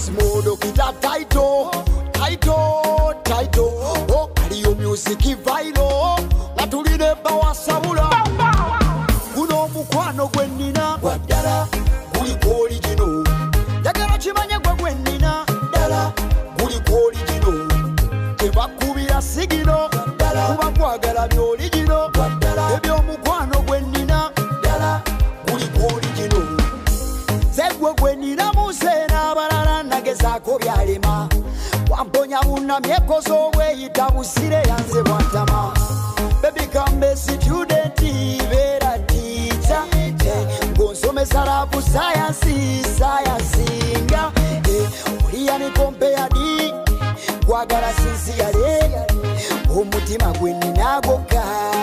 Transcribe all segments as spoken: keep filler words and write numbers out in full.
Smodo kita title, title, title. Oh, aliyo music viral. Natulide bawa sabula. Kuno mukwano gwenina. Wadala, guli original. Yagala chimanya gwa gwenina. Dala, guli original. Teba kubira sigino. Dala, kuba kwagala byo original. Wadala, ebyo mukwano gwenina. Dala, guli original. Zegwe gwenina musena balala nagezako byalema. Wamponya unamye kozo we itabusire yanze bwatama. Baby come be student vera teacher. Gonsome sarapu science science nga. Uriya ni compare di kwagala sincerely. Omutima gwenina goka.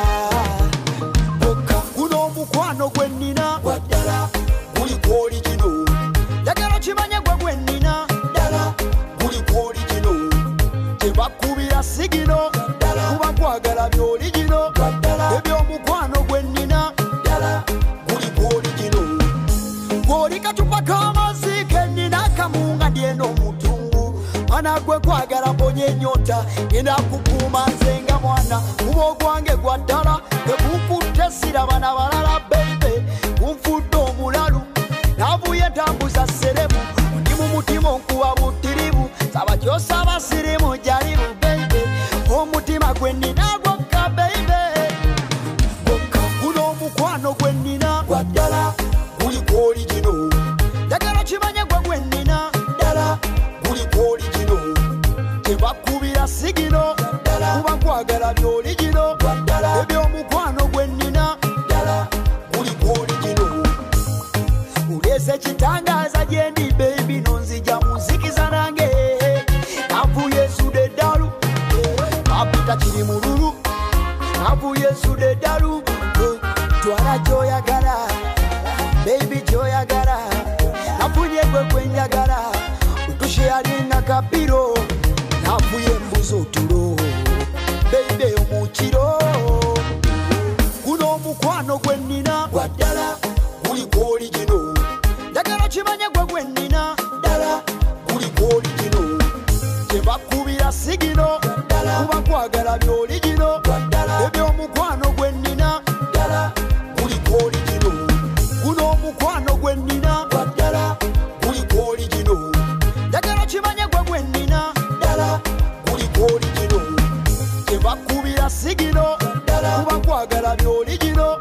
Goka kuno mukwano gwenina. Wadala guli original. Yagala chimanya gwa gwenina. Dala guli original. Teba kubira sigino. Dala kuba kwagala byo original. Ebyo mukwano gwenina. Dala guli original. Goli kachupa kama zike nina kamunga ndieno mutungu. Mana gwe kwagala ponye nyota. Nina kukuma nzenga mwana. Ubo gwange gwa dala. Gebukute sira bana balala baby. Umfudo mulalu. Navuye ntambuza seremu. Ndimu mutima nkuwa butiribu. Saba kyosa basirimu jaribu baby. Omutima gwenina gwoka baby. Gwoka kuno mukwano gwenina. Wadala guli original. Yagala chimanya gwa gwenina. Dala guli original. Teba kubira sigino. Dala kuba kwagala byo original. Wadala ebyo mukwano gwenina. Dala guli original. Uleze chitangaza jendi baby nonzija muziki zanange. Navuye sude dalu. Apita chiri mururu. Navuye sude dalu. Twala joya gara. Baby joya gara. Navuye gwe gwenjagara. Utushe alinga kapiro. Navuye mbuzo tulo. Baby omukiro. Kuno mukwano gwenina. Wadala guli original. Yagala chimanya gwa gwenina. Dala guli original. Teba kubira sigino. Dala kuba kwagala byo original. Ebyo mukwano gwenina. Dala guli original. Kuno mukwano gwenina. Dala guli original. Yagala chimanya gwa gwenina. Dala guli original. Teba kubira sigino. Dala kuba kwagala byo original.